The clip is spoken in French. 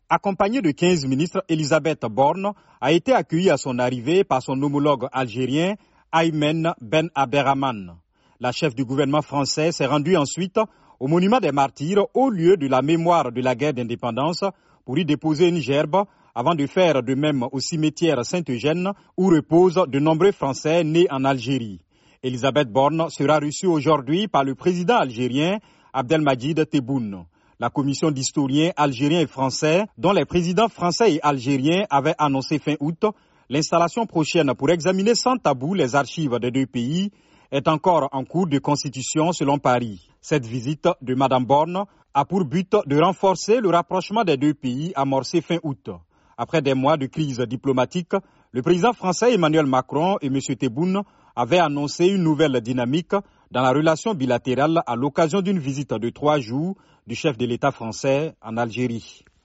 Accompagnée de 15 ministres, Elisabeth Borne a été accueillie à son arrivée par son homologue algérien Aymen Ben Abderrahmane. La chef du gouvernement français s'est rendue ensuite au monument des martyrs, au lieu de la mémoire de la guerre d'indépendance, pour y déposer une gerbe avant de faire de même au cimetière Saint-Eugène où reposent de nombreux Français nés en Algérie. Elisabeth Borne sera reçue aujourd'hui par le président algérien Abdelmadjid Tebboune. La commission d'historiens algériens et français, dont les présidents français et algériens avaient annoncé fin août l'installation prochaine pour examiner sans tabou les archives des deux pays, est encore en cours de constitution selon Paris. Cette visite de Mme Borne a pour but de renforcer le rapprochement des deux pays amorcé fin août. Après des mois de crise diplomatique, le président français Emmanuel Macron et M. Tebboune avaient annoncé une nouvelle dynamique dans la relation bilatérale à l'occasion d'une visite de 3 jours du chef de l'État français en Algérie.